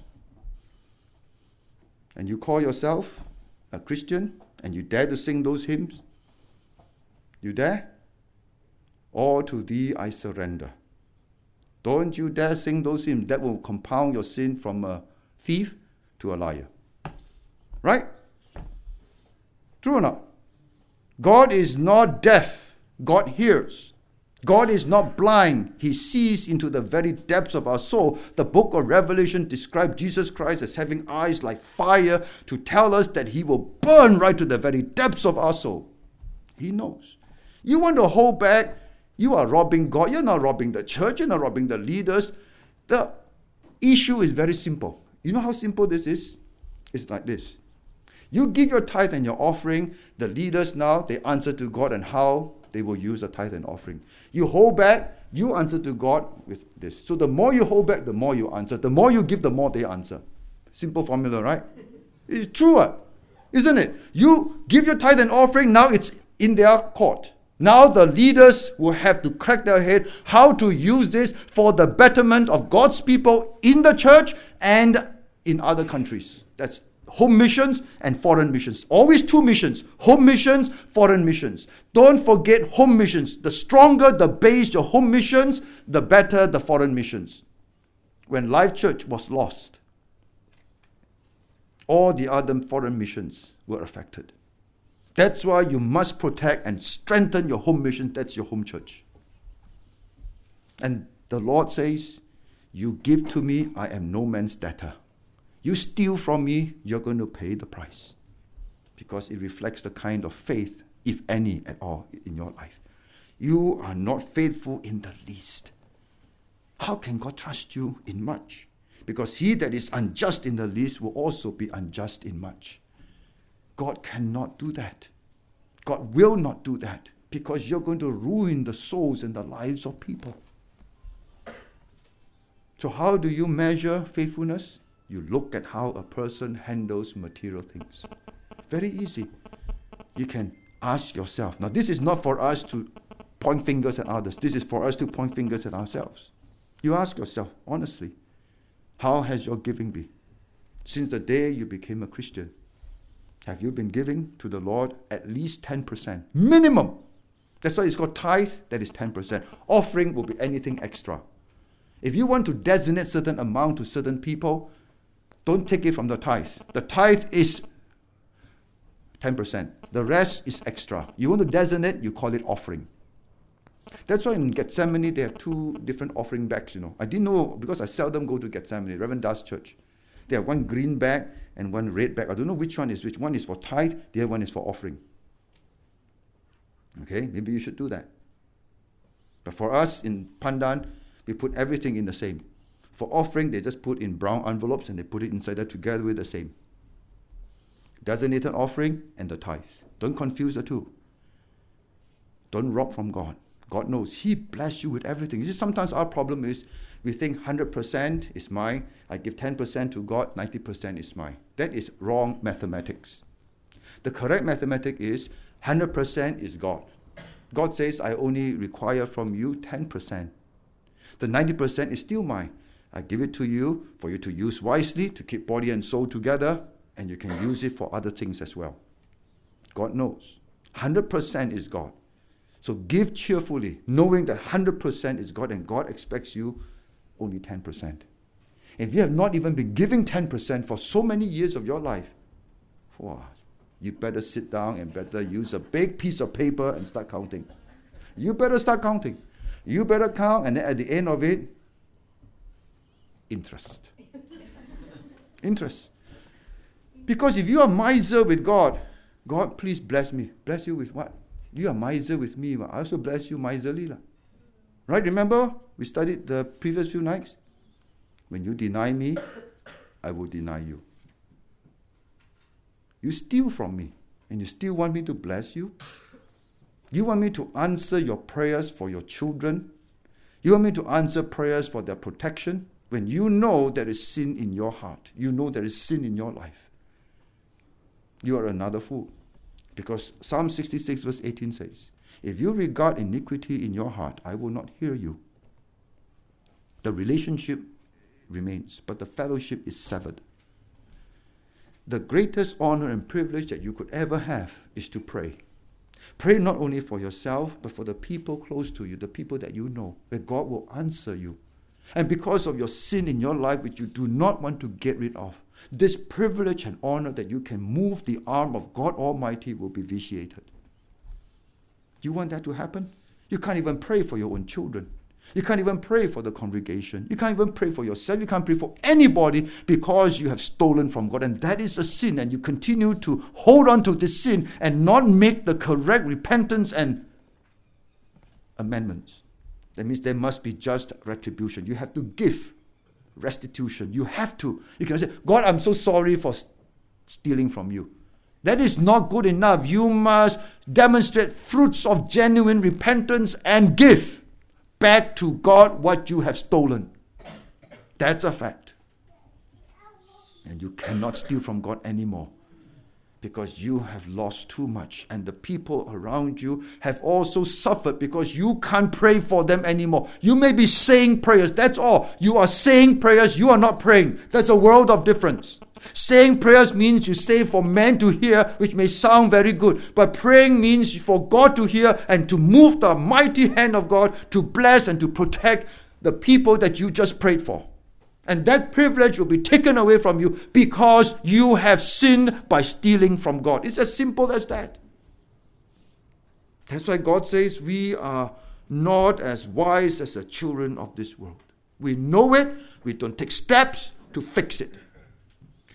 And you call yourself a Christian and you dare to sing those hymns? You dare? All to Thee I surrender. Don't you dare sing those hymns. That will compound your sin from a thief to a liar. Right? True or not? God is not deaf. God hears. God is not blind. He sees into the very depths of our soul. The book of Revelation describes Jesus Christ as having eyes like fire to tell us that He will burn right to the very depths of our soul. He knows. You want to hold back, you are robbing God. You're not robbing the church. You're not robbing the leaders. The issue is very simple. You know how simple this is? It's like this. You give your tithe and your offering. The leaders now, they answer to God and how they will use the tithe and offering. You hold back, you answer to God with this. So the more you hold back, the more you answer. The more you give, the more they answer. Simple formula, right? It's true, isn't it? You give your tithe and offering, now it's in their court. Now the leaders will have to crack their head how to use this for the betterment of God's people in the church and in other countries. That's home missions and foreign missions. Always 2 missions. Home missions, foreign missions. Don't forget home missions. The stronger the base your home missions, the better the foreign missions. When Life Church was lost, all the other foreign missions were affected. That's why you must protect and strengthen your home mission. That's your home church. And the Lord says, you give to me, I am no man's debtor. You steal from me, you're going to pay the price. Because it reflects the kind of faith, if any at all, in your life. You are not faithful in the least. How can God trust you in much? Because he that is unjust in the least will also be unjust in much. God cannot do that. God will not do that, because you're going to ruin the souls and the lives of people. So how do you measure faithfulness? You look at how a person handles material things. Very easy. You can ask yourself. Now, this is not for us to point fingers at others. This is for us to point fingers at ourselves. You ask yourself, honestly, how has your giving been? Since the day you became a Christian, have you been giving to the Lord at least 10%? Minimum. That's why it's called tithe, that is 10%. Offering will be anything extra. If you want to designate certain amount to certain people, don't take it from the tithe. The tithe is 10%. The rest is extra. You want to designate, you call it offering. That's why in Gethsemane, they have two different offering bags, I didn't know, because I seldom go to Gethsemane, Reverend Das Church. They have one green bag and one red bag. I don't know which one is which. One is for tithe, the other one is for offering. Okay, maybe you should do that. But for us in Pandan, we put everything in the same. For offering, they just put in brown envelopes and they put it inside there together with the same. Designated offering and the tithe. Don't confuse the two. Don't rob from God. God knows. He blessed you with everything. You see, sometimes our problem is we think 100% is mine. I give 10% to God, 90% is mine. That is wrong mathematics. The correct mathematics is 100% is God. God says, I only require from you 10%. The 90% is still mine. I give it to you for you to use wisely, to keep body and soul together, and you can use it for other things as well. God knows. 100% is God. So give cheerfully, knowing that 100% is God, and God expects you only 10%. If you have not even been giving 10% for so many years of your life, you better sit down and better use a big piece of paper and start counting. You better start counting. You better count, and then at the end of it, interest. Interest. Because if you are miser with God, God, please bless me. Bless you with what? You are miser with me. I also bless you miserly. Right? Remember, we studied the previous few nights? When you deny me, I will deny you. You steal from me, and you still want me to bless you? You want me to answer your prayers for your children? You want me to answer prayers for their protection? When you know there is sin in your heart, you know there is sin in your life, you are another fool. Because Psalm 66 verse 18 says, if you regard iniquity in your heart, I will not hear you. The relationship remains, but the fellowship is severed. The greatest honor and privilege that you could ever have is to pray. Pray not only for yourself, but for the people close to you, the people that you know, where God will answer you. And because of your sin in your life, which you do not want to get rid of, this privilege and honor that you can move the arm of God Almighty will be vitiated. Do you want that to happen? You can't even pray for your own children. You can't even pray for the congregation. You can't even pray for yourself. You can't pray for anybody because you have stolen from God. And that is a sin. And you continue to hold on to this sin and not make the correct repentance and amendments. That means there must be just retribution. You have to give restitution. You have to. You can say, God, I'm so sorry for stealing from you. That is not good enough. You must demonstrate fruits of genuine repentance and give back to God what you have stolen. That's a fact. And you cannot steal from God anymore, because you have lost too much, and the people around you have also suffered because you can't pray for them anymore. You may be saying prayers, that's all. You are saying prayers, you are not praying. There's a world of difference. Saying prayers means you say for men to hear, which may sound very good, but praying means for God to hear and to move the mighty hand of God to bless and to protect the people that you just prayed for. And that privilege will be taken away from you because you have sinned by stealing from God. It's as simple as that. That's why God says we are not as wise as the children of this world. We know it. We don't take steps to fix it.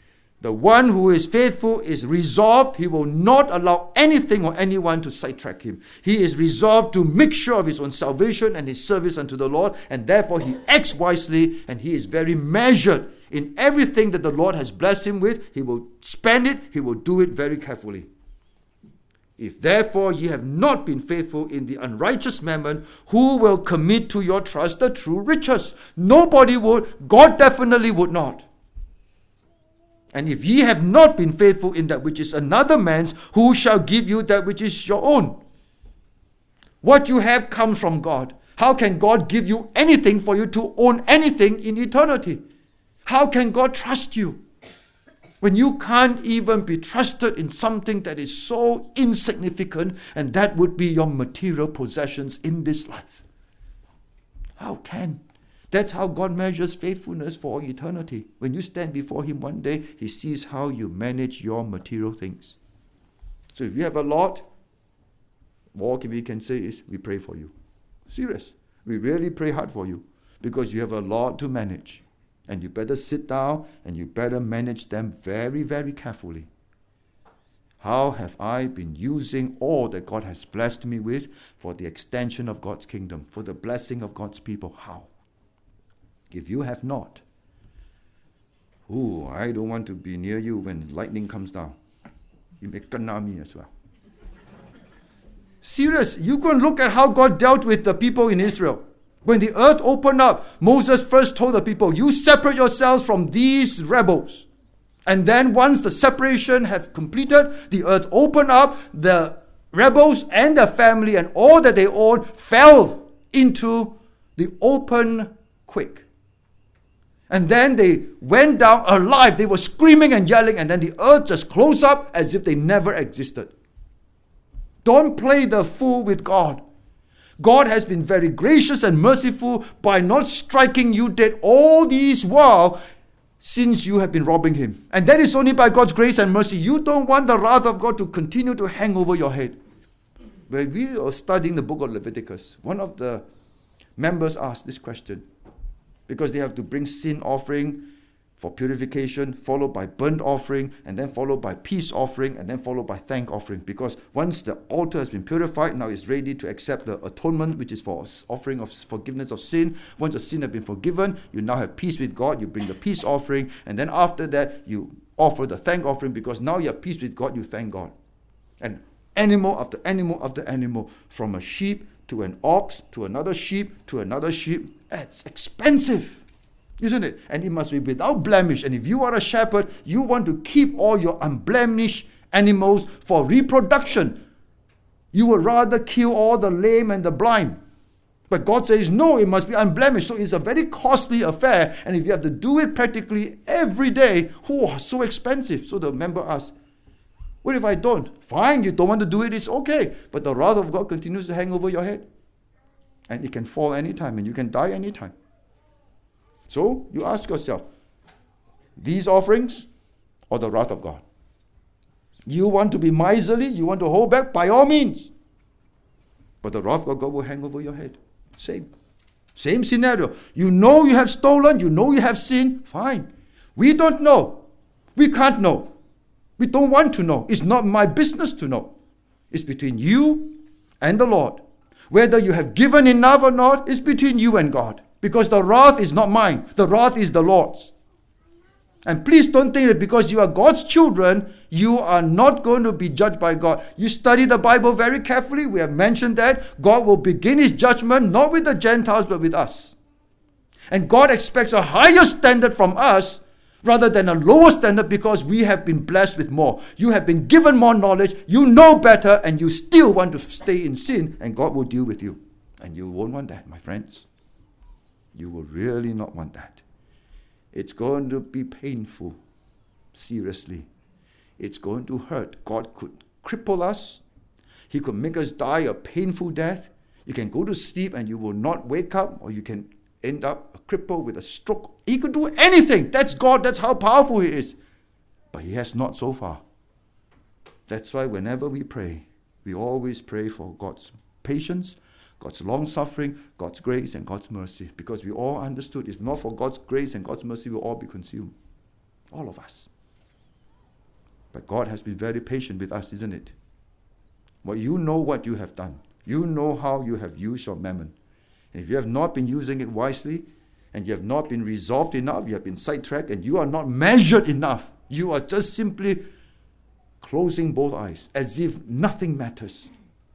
The one who is faithful is resolved. He will not allow anything or anyone to sidetrack him. He is resolved to make sure of his own salvation and his service unto the Lord, and therefore he acts wisely, and he is very measured in everything that the Lord has blessed him with. He will spend it. He will do it very carefully. If therefore ye have not been faithful in the unrighteous mammon, who will commit to your trust the true riches? Nobody would. God definitely would not. And if ye have not been faithful in that which is another man's, who shall give you that which is your own? What you have comes from God. How can God give you anything for you to own anything in eternity? How can God trust you when you can't even be trusted in something that is so insignificant, and that would be your material possessions in this life? How can? That's how God measures faithfulness for eternity. When you stand before Him one day, He sees how you manage your material things. So if you have a lot, all we can say is, we pray for you. Serious. We really pray hard for you, because you have a lot to manage. And you better sit down and you better manage them very, very carefully. How have I been using all that God has blessed me with for the extension of God's kingdom, for the blessing of God's people? How? If you have not, I don't want to be near you when lightning comes down. You may kena me as well. Serious, you go and look at how God dealt with the people in Israel. When the earth opened up, Moses first told the people, you separate yourselves from these rebels. And then once the separation had completed, the earth opened up, the rebels and their family and all that they owned fell into the open quake. And then they went down alive. They were screaming and yelling, and then the earth just closed up as if they never existed. Don't play the fool with God. God has been very gracious and merciful by not striking you dead all these while since you have been robbing Him. And that is only by God's grace and mercy. You don't want the wrath of God to continue to hang over your head. When we are studying the book of Leviticus, one of the members asked this question, because they have to bring sin offering for purification, followed by burnt offering, and then followed by peace offering, and then followed by thank offering. Because once the altar has been purified, now it's ready to accept the atonement, which is for offering of forgiveness of sin. Once the sin has been forgiven, you now have peace with God. You bring the peace offering, and then after that, you offer the thank offering, because now you have peace with God, you thank God. And animal after animal after animal, from a sheep to an ox, to another sheep, to another sheep. It's expensive, isn't it? And it must be without blemish. And if you are a shepherd, you want to keep all your unblemished animals for reproduction. You would rather kill all the lame and the blind. But God says, no, it must be unblemished. So it's a very costly affair. And if you have to do it practically every day, so expensive. So the member asked, what if I don't? Fine, you don't want to do it, it's okay. But the wrath of God continues to hang over your head. And it can fall anytime, and you can die anytime. So you ask yourself, these offerings or the wrath of God? You want to be miserly, you want to hold back, by all means. But the wrath of God will hang over your head. Same scenario. You know you have stolen, you know you have sinned, fine. We don't know. We can't know. We don't want to know. It's not my business to know. It's between you and the Lord. Whether you have given enough or not is between you and God. Because the wrath is not mine. The wrath is the Lord's. And please don't think that because you are God's children, you are not going to be judged by God. You study the Bible very carefully. We have mentioned that God will begin His judgment not with the Gentiles but with us. And God expects a higher standard from us rather than a lower standard, because we have been blessed with more. You have been given more knowledge, you know better, and you still want to stay in sin, and God will deal with you. And you won't want that, my friends. You will really not want that. It's going to be painful, seriously. It's going to hurt. God could cripple us. He could make us die a painful death. You can go to sleep and you will not wake up, or you can end up a cripple with a stroke. He could do anything. That's God. That's how powerful He is. But He has not so far. That's why whenever we pray, we always pray for God's patience, God's long-suffering, God's grace, and God's mercy. Because we all understood, if not for God's grace and God's mercy, we'll all be consumed. All of us. But God has been very patient with us, isn't it? Well, you know what you have done. You know how you have used your mammon. And if you have not been using it wisely, and you have not been resolved enough, you have been sidetracked, and you are not measured enough, you are just simply closing both eyes as if nothing matters,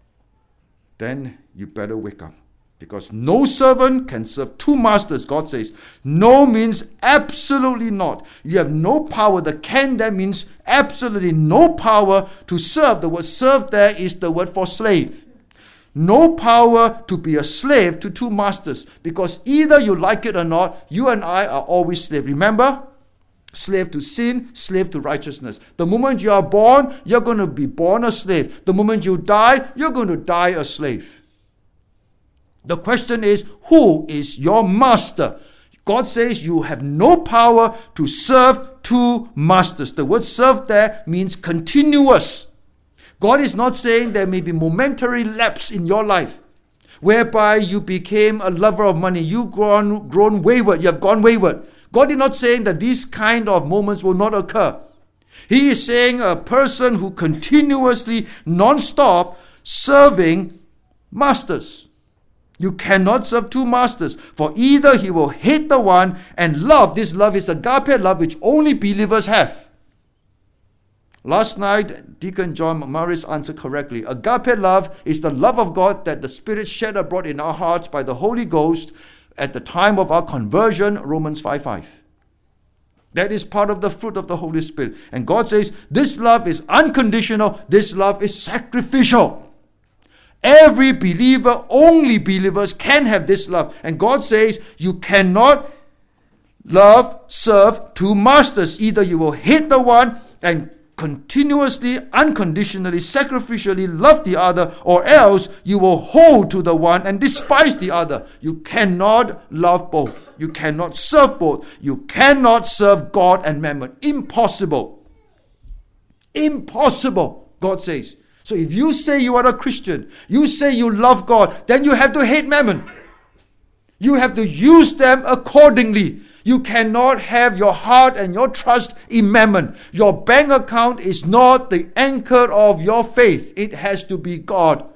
then you better wake up. Because no servant can serve two masters, God says. No means absolutely not. You have no power. The can there means absolutely no power to serve. The word serve there is the word for slave. No power to be a slave to two masters. Because either you like it or not, you and I are always slave. Remember? Slave to sin, slave to righteousness. The moment you are born, you're going to be born a slave. The moment you die, you're going to die a slave. The question is, who is your master? God says you have no power to serve two masters. The word serve there means continuous. God is not saying there may be momentary lapse in your life whereby you became a lover of money. You've grown wayward. You have gone wayward. God is not saying that these kind of moments will not occur. He is saying a person who continuously, non-stop, serving masters. You cannot serve two masters, for either he will hate the one and love. This love is agape love, which only believers have. Last night, Deacon John McMurray answered correctly. Agape love is the love of God that the Spirit shed abroad in our hearts by the Holy Ghost at the time of our conversion, Romans 5:5. That is part of the fruit of the Holy Spirit. And God says, this love is unconditional. This love is sacrificial. Every believer, only believers can have this love. And God says, you cannot serve two masters. Either you will hate the one and continuously, unconditionally, sacrificially love the other, or else you will hold to the one and despise the other. You cannot love both. You cannot serve both. You cannot serve God and mammon. Impossible. Impossible, God says. So if you say you are a Christian, you say you love God, then you have to hate mammon. You have to use them accordingly. You cannot have your heart and your trust in mammon. Your bank account is not the anchor of your faith. It has to be God.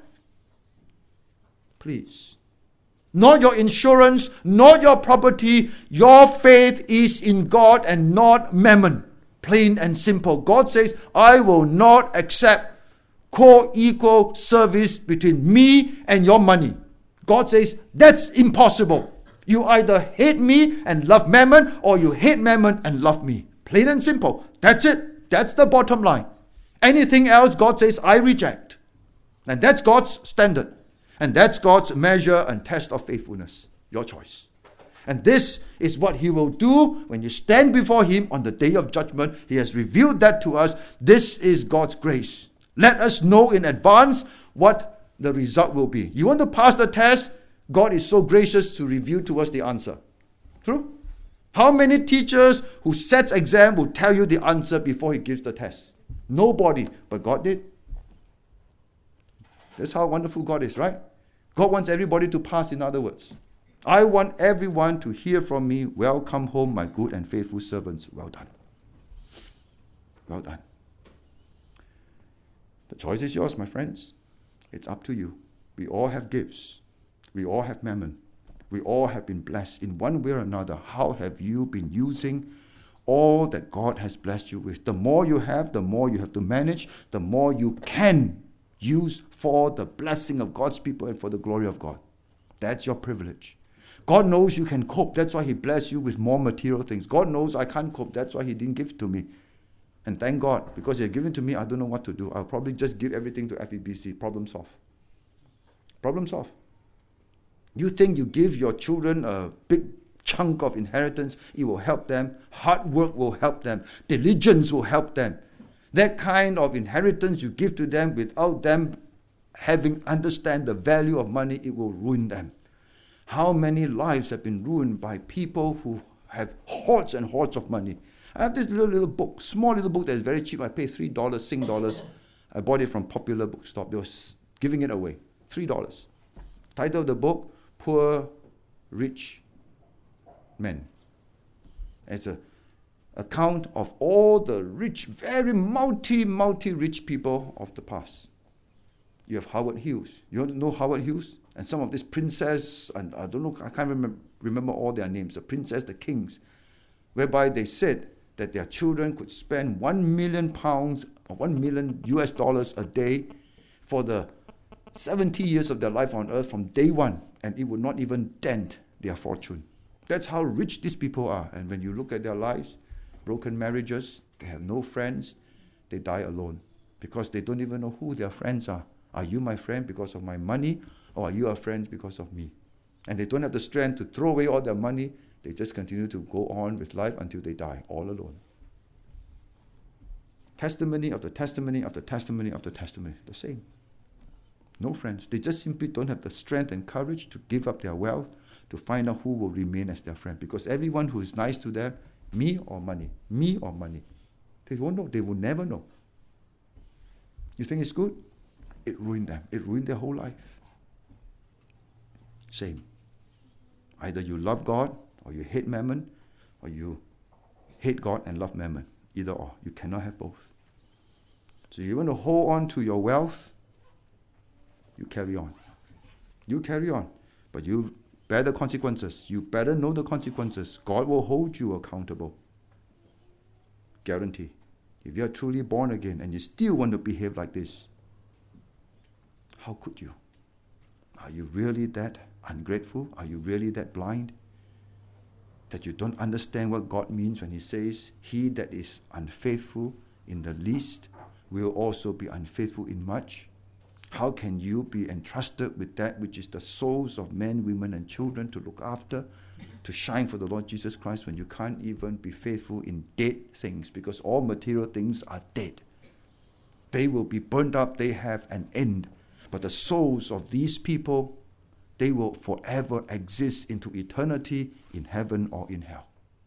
Please. Not your insurance, not your property. Your faith is in God and not mammon. Plain and simple. God says, I will not accept co-equal service between me and your money. God says, that's impossible. You either hate me and love mammon, or you hate mammon and love me. Plain and simple. That's it. That's the bottom line. Anything else, God says, I reject. And that's God's standard. And that's God's measure and test of faithfulness. Your choice. And this is what He will do when you stand before Him on the day of judgment. He has revealed that to us. This is God's grace. Let us know in advance what the result will be. You want to pass the test? God is so gracious to reveal to us the answer. True? How many teachers who sets exam will tell you the answer before he gives the test? Nobody, but God did. That's how wonderful God is, right? God wants everybody to pass, in other words. I want everyone to hear from me, welcome home, my good and faithful servants. Well done. Well done. The choice is yours, my friends. It's up to you. We all have gifts. We all have mammon. We all have been blessed in one way or another. How have you been using all that God has blessed you with? The more you have, the more you have to manage, the more you can use for the blessing of God's people and for the glory of God. That's your privilege. God knows you can cope. That's why He blessed you with more material things. God knows I can't cope. That's why He didn't give it to me. And thank God, because He had given to me, I don't know what to do. I'll probably just give everything to FEBC. Problem solved. Problem solved. You think you give your children a big chunk of inheritance, it will help them. Hard work will help them. Diligence will help them. That kind of inheritance you give to them without them having understand the value of money, it will ruin them. How many lives have been ruined by people who have hordes and hordes of money? I have this little book, small little book that is very cheap. I pay $3 Sing dollars. I bought it from Popular Bookstore. They were giving it away. $3. Title of the book, Poor Rich Men. It's a account of all the rich, very multi-rich people of the past. You have Howard Hughes. You want to know Howard Hughes? And some of these princess, and I don't know, I can't remember all their names, the princess, the kings, whereby they said that their children could spend £1 million or $1 million a day for the 70 years of their life on earth from day one, and it would not even dent their fortune. That's how rich these people are. And when you look at their lives, broken marriages, they have no friends, they die alone because they don't even know who their friends are. Are you my friend because of my money, or are you a friend because of me? And they don't have the strength to throw away all their money. They just continue to go on with life until they die, all alone. Testimony after testimony after testimony after testimony, the same. No friends. They just simply don't have the strength and courage to give up their wealth to find out who will remain as their friend. Because everyone who is nice to them, me or money, they won't know. They will never know. You think it's good? It ruined them. It ruined their whole life. Same. Either you love God or you hate mammon, or you hate God and love mammon. Either or. You cannot have both. So you want to hold on to your wealth, you carry on. You carry on. But you bear the consequences. You better know the consequences. God will hold you accountable. Guarantee. If you are truly born again and you still want to behave like this, how could you? Are you really that ungrateful? Are you really that blind that you don't understand what God means when He says, "He that is unfaithful in the least will also be unfaithful in much"? How can you be entrusted with that which is the souls of men, women, and children to look after, to shine for the Lord Jesus Christ, when you can't even be faithful in dead things? Because all material things are dead. They will be burned up. They have an end. But the souls of these people, they will forever exist into eternity in heaven or in hell.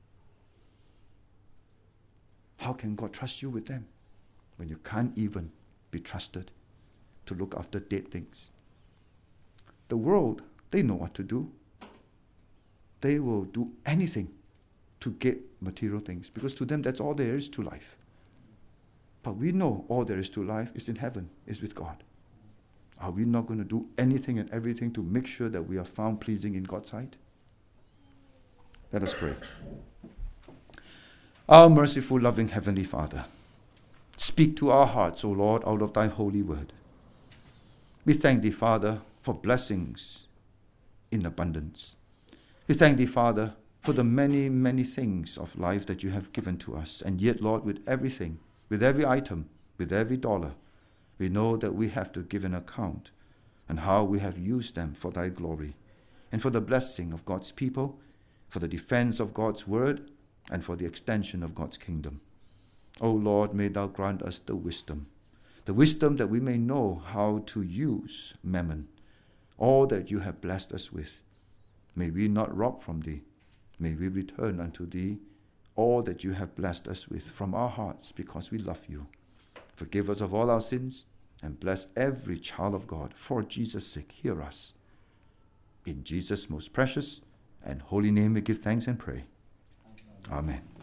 How can God trust you with them when you can't even be trusted to look after dead things? The world, they know what to do. They will do anything to get material things, because to them that's all there is to life. But we know all there is to life is in heaven, is with God. Are we not going to do anything and everything to make sure that we are found pleasing in God's sight? Let us pray. Our merciful, loving Heavenly Father, speak to our hearts, O Lord, out of Thy holy word. We thank Thee, Father, for blessings in abundance. We thank Thee, Father, for the many, many things of life that You have given to us. And yet, Lord, with everything, with every item, with every dollar, we know that we have to give an account on how we have used them for Thy glory and for the blessing of God's people, for the defense of God's word, and for the extension of God's kingdom. O Lord, may Thou grant us the wisdom that we may know how to use mammon, all that You have blessed us with. May we not rob from Thee. May we return unto Thee all that You have blessed us with from our hearts, because we love You. Forgive us of all our sins, and bless every child of God. For Jesus' sake, hear us. In Jesus' most precious and holy name we give thanks and pray. Amen.